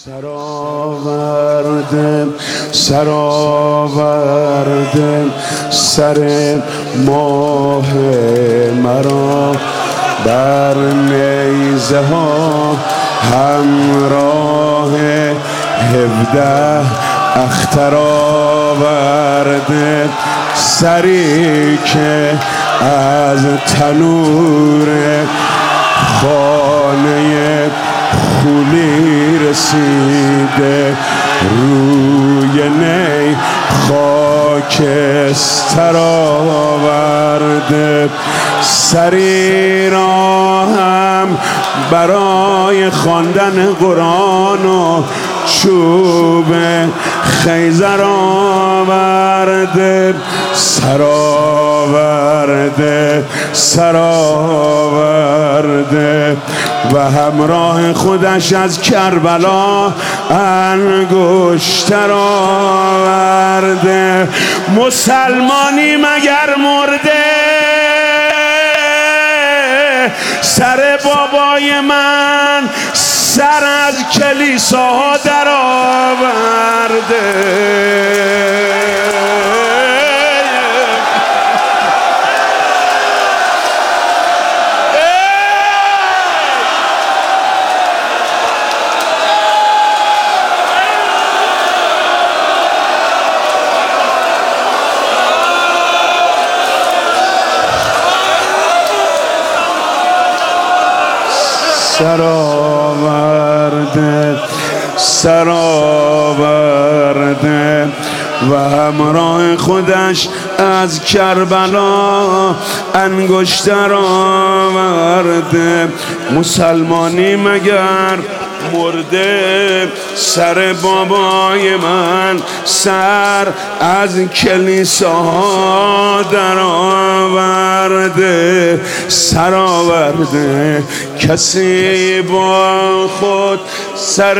سرآورده سر ماه مرا بر نیزه ها همراه 17 اختر آورده سری که از تنور خانه خولی رسیده روی نی خاکستر آورده سری را هم برای خواندن قرآن و چوب خیزر آورده سرآورده و همراه خودش از کربلا انگشتر آورده مسلمانی مگر مرده سر بابای من سر از کلیساها در آورده سرآورده و همراه خودش از کربلا انگشتر آورده مسلمانی مگر مرده سر بابای من سر از کلیساها در آورده سرآورده کسی با خود سر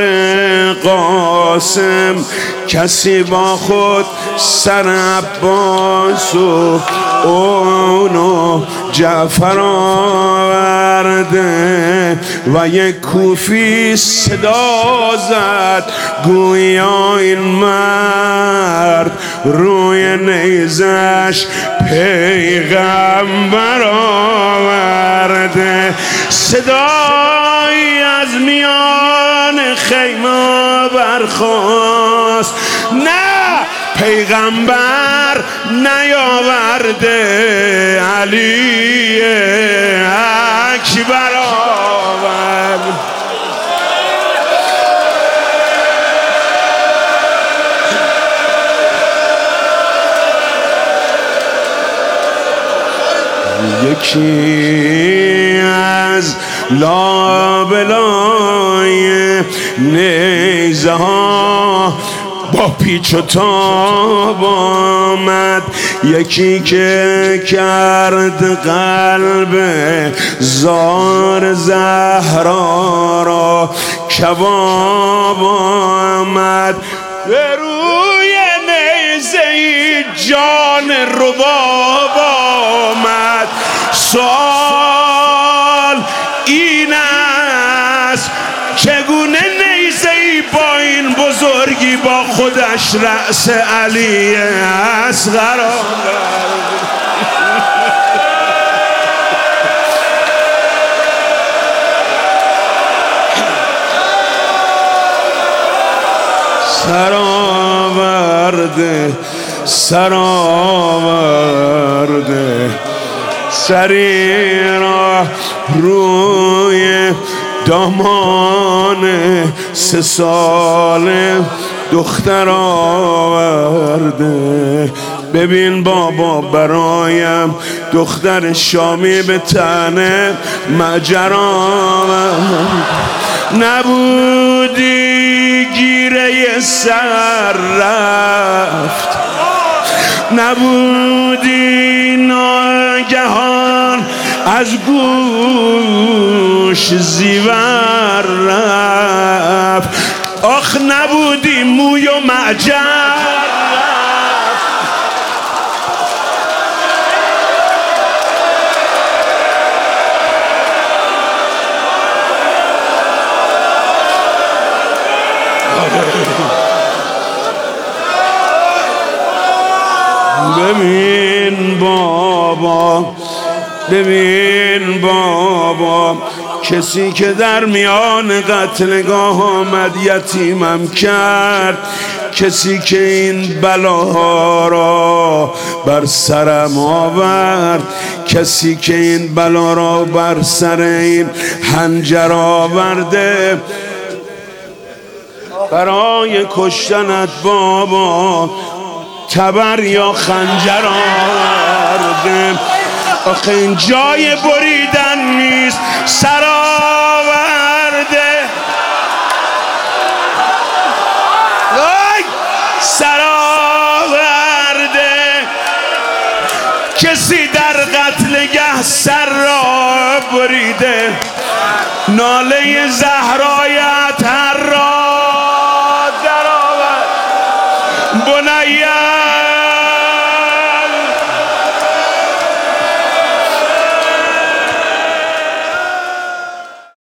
قاسم کسی با خود سر عباس و اونو جعفر آورده و یک کوفی صدا زد گویا این مرد روی نیزش پیغمبر آورده صدایی از میان خیمه برخاست نه پیغمبر نیاورده علی اکبر آورد یکی از لابلای نیزه ها با پیچ و تاب آمد یکی که کرد قلب زار زهرا را کباب آمد به روی نیزه جان رباب آمد سوال این است چگونه نیزه‌ای با این بزرگی با خودش رأس علی اصغر سرآورده سری را روی دامان 3 ساله دختر آورده ببین بابا برایم دختر شامی به تنه مجر آورد نبودی گیره سر رفت نبودی ناگهان از گوش زیور رفت آخ نبودی موی و معجر ببین بابا، ببین بابا، کسی که در میان قتلگاه آمد یتیمم کرد، کسی که این بلاها را بر سرم آورد، کسی که این بلا را بر سر این حنجر آورده، برای کشتنت بابا تبر یا خنجر آورده. آخه این جای بریدن نیست، سر آورده، سر آورده. کسی در قتلگه سر را بریده، ناله زهرایت هر را در آورد. بنیه